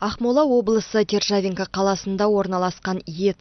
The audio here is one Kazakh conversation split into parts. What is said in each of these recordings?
Ақмола облысы Державинка қаласында орналасқан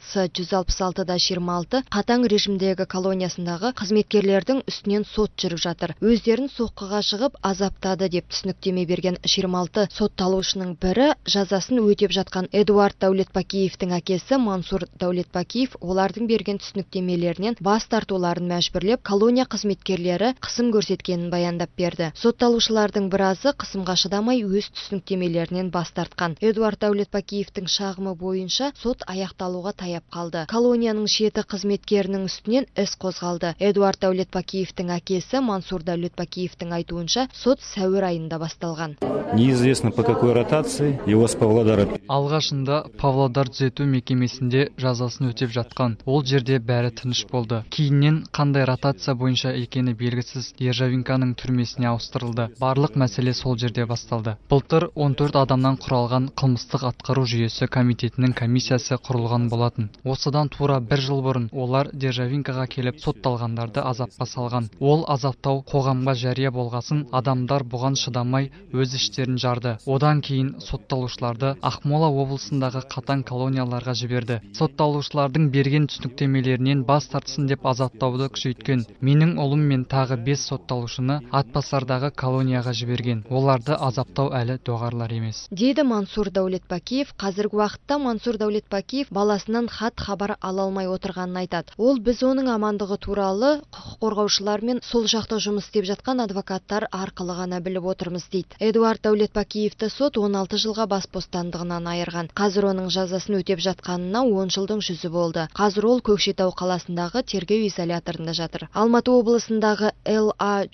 ЕЦ-166-26 қатаң режимдегі колониясындағы қызметкерлердің үстінен сот жүріп жатыр. Өздерін соққыға шығып азаптады деп түсініктеме берген 26 сотталушының бірі жазасын өтеп жатқан Эдуард Дәулетбакиевтің әкесі Мансур Дәулетбакиев олардың берген түсініктемелерінен бас тартуларын мәжбүрлеп, колония қызметкерлері қысым көрсеткенін баяндап берді. Сотталушылардың біразы қысымға шыдамай өз түсініктемелерінен бас тартқан. Эдуард Дәулетбакиевтің шағымы бойынша сот аяқталуға таяп қалды. Колонияның 7 қызметкерінің үстінен іс қозғалды. Эдуард Дәулетбакиевтің әкесі Мансур Дәулетбакиевтің айтуынша сот сәуір айында басталған. Неизвестно по какой ротации его с Павлодара. Алғашында Павлодар түзету мекемесінде жазасын өтеп жатқан. Ол жерде бәрі тыныш болды. Кейіннен қандай ротация бойынша екені белгісіз Державинканың түрмесіне ауыстырылды. Барлық мәселе сол жерде басталды. Былтыр 14 адамнан құралған қылмыстық атқару жүйесі комитетінің комиссиясы құрылған болатын. Осыдан тура 1 жыл бұрын олар Державинкаға келіп сотталғандарды азапқа салған. Ол азаптау қоғамға жария болғасын, адамдар бұған шыдамай өз іштерін жарды. Одан кейін сотталушыларды Ақмола облысындағы қатаң колонияларға жіберді. Сотталушылардың берген түсініктемелерінен бас тартсын деп азаптауды күшейткен. Менің ұлым мен тағы 5 сотталушыны Атбасардағы колонияға жіберген. Оларды азаптау әлі доғарлар емес. Дейді Мансур Дәулетбакиев. Қазіргі уақытта Мансур Дәулетбакиев баласынан хат-хабар ала алмай отырғанын айтады. Ол біз оның амандығы туралы құқық қорғаушылар мен сол жақта жұмыс істеп жатқан адвокаттар арқылы ғана біліп отырмыз дейді. Эдуард Дәулетбакиевті сот 16 жылға бас бостандығынан айырған. Қазір оның жазасын өтеп жатқанына 10 жылдың жүзі болды. Қазір ол Көкшетау қаласындағы тергеу изоляторында жатыр. Алматы облысындағы ЛА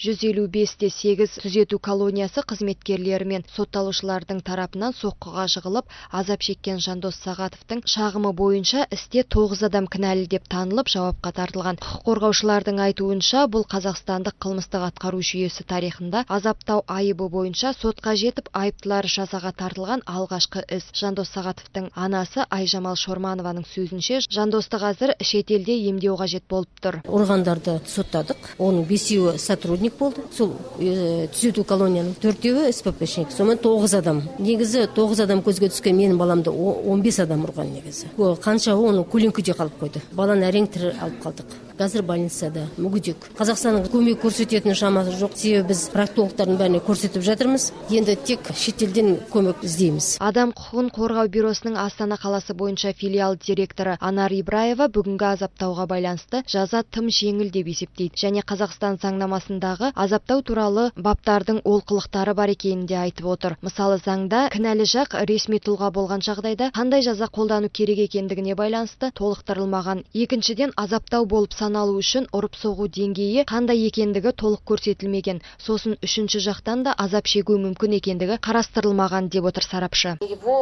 155-8 түзету колониясы қызметкерлері мен сотталушылардың тарапынан соққыға жығылып, азап шеккен Жандос Сағатовтың шағымы бойынша істе 9 адам кінәлі деп танылып, жауапқа тартылған. Құқық қорғаушылардың айтуынша, бұл қазақстандық қылмыстық атқару жүйесі тарихында азаптау айыбы бойынша сотқа жетіп, айыптылар жазаға тартылған алғашқы іс. Жандос Сағатовтың анасы Айжамал Шорманованың сөзінше, Жандосты қазір шетелде емдеу қажет болып тұр. Ұрғандарды соттадық. Оның 5-еуі сотрудник болды. Сол түзету колонияның 4-еуі СППшник. Сонымен 9 адам. Негізі 9 адам көзге түскен, менің баламды 15 адам ұрған негізі. Қанша оның көлеңкеде қалып қойды. Баланы әрең тірі алып қалдық. Қазір больницада мүгедек. Қазақстанның көмек көрсететін шамасы жоқ. Себебі біз проктологтардың бәріне көрсетіп жатырмыз. Енді тек шетелден көмек іздейміз. Адам құқығын қорғау бюросының Астана қаласы бойынша филиал директоры Анар Ибраева бүгінгі азаптауға байланысты жаза тым жеңіл деп есептейді. Және Қазақстан заңнамасындағы азаптау туралы баптардың олқылықтары бар екенін де айтып отыр. Мысалы, заңда кінәлі жақ ресми тұлға болған жағдайда қандай жаза қолдану керек екендігіне байланысты толықтырылмаған. Екіншіден, азаптау болып саналу үшін ұрып-соғу деңгейі қандай екендігі толық көрсетілмеген. Сосын үшінші жақтан да азап шегу мүмкін екендігі қарастырылмаған деп отыр сарапшы.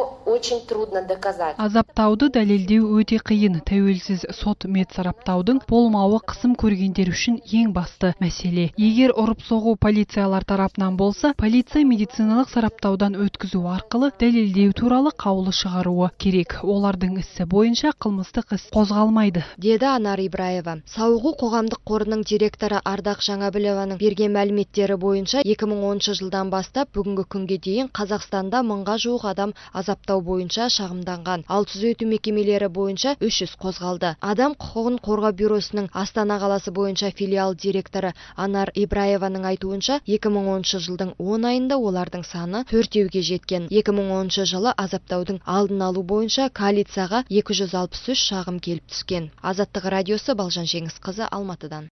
Азаптауды дәлелдеу өте қиын. Тәуелсіз сот медсараптаудың болмауы қысым көргендер үшін ең басты мәселе. Егер ұрып-соғу полициялар тарапынан болса, полиция медициналық сараптаудан өткізу арқылы дәлелдеу туралы қаулы шығаруы керек. Олардың ісі бойынша қылмыстық іс қозғалмайды, деді Анар Ибраева. Сауығу қоғамдық қорының директоры Ардақ Жаңабілованың берген мәліметтері бойынша 2010 жылдан бастап бүгінгі күнге дейін Қазақстанда 1000-ға жуық адам азаптау бойынша шағымданған. Ал түзету мекемелері бойынша 300 қозғалды. Адам құқығын қорғау бюросының Астана қаласы бойынша филиал директоры Анар Ибраеваның айтуынша 2010 жылдың 10 айында олардың саны 4-еуге жеткен. 2010 жылы азаптаудың алдын алу бойынша коалицияға 263 шағым келіп түскен. Азаттық радиосы Балжан Жеңісқызы, Алматыдан.